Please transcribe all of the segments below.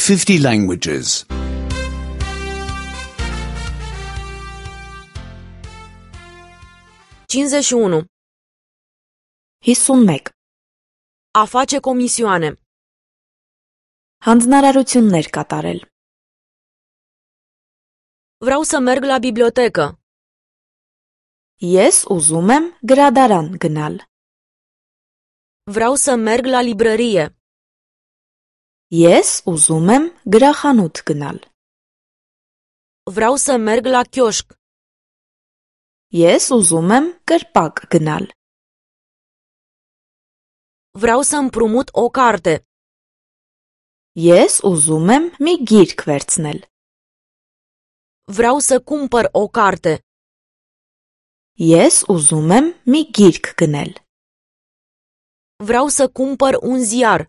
50 languages. 51. 51. A face comisioane. Հանձնարարություններ կատարել։ Vreau să merg la bibliotecă. Ես ուզում եմ գրադարան գնալ։ Vreau să merg la librărie. Ես ուզում եմ գրախանութ գնալ։ Vreau să merg la chioșc. Ես ուզում եմ կրպակ գնալ։ Vreau să împrumut o carte. Ես ուզում եմ մի գիրք վերցնել։ Vreau să cumpăr o carte. Ես ուզում եմ մի գիրք գնել։ Vreau să cumpăr un ziar.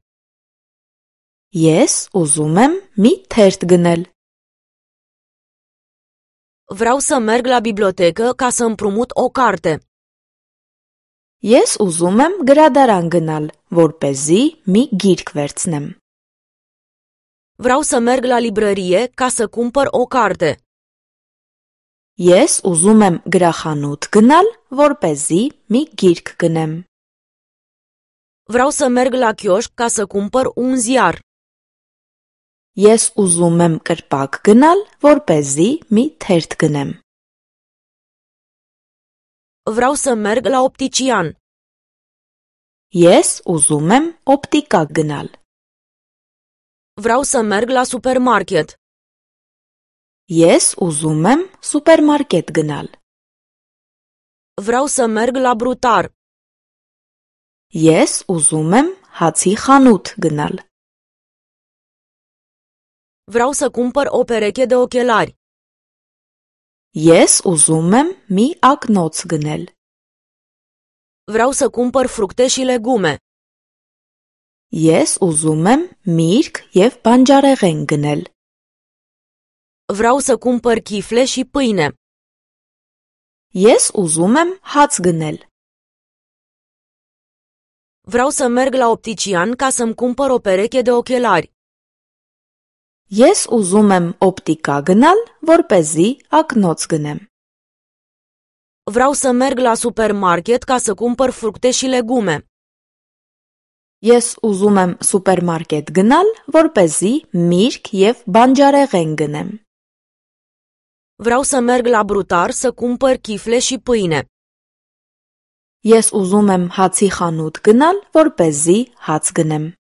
Ես ուզում եմ մի թերթ գնել։ Vreau să merg la bibliotecă ca să împrumut o carte. Ես ուզում եմ գրադարան գնալ, որպեսզի մի գիրք վերցնեմ։ Vreau să merg la librărie ca să cumpăr o carte. Ես ուզում եմ գրախանութ գնալ, որպեսզի մի գիրք գնեմ։ Vreau să merg la chioșc ca să cumpăr un ziar. Ես ուզում եմ կրպակ գնալ, որպեսզի մի թերթ գնեմ։ Vreau să merg la optician. Ես ուզում եմ օպտիկա գնալ։ Vreau să merg la supermarket. Ես ուզում եմ սուպերմարկետ գնալ։ Vreau să merg la brutar. Ես ուզում եմ հացի խանութ գնալ։ Vreau să cumpăr o pereche de ochelari. Ես ուզում եմ մի ակնոց գնել։ Vreau să cumpăr fructe și legume. Ես ուզում եմ միրգ եւ բանջարեղեն գնել։ Vreau să cumpăr chifle și pâine. Ես ուզում եմ հաց գնել։ Vreau să merg la optician ca să-mi cumpăr o pereche de ochelari. Ես ուզում եմ օպտիկա գնալ, որպեսզի ակնոց գնեմ։ Vreau să merg la supermarket ca să cumpăr fructe și legume. Ես ուզում եմ սուպերմարկետ գնալ, որպեսզի միրգ եւ բանջարեղեն գնեմ։ Vreau să merg la brutar să cumpăr chifle și pâine. Ես ուզում եմ հացի խանութ գնալ, որպեսզի հաց գնեմ։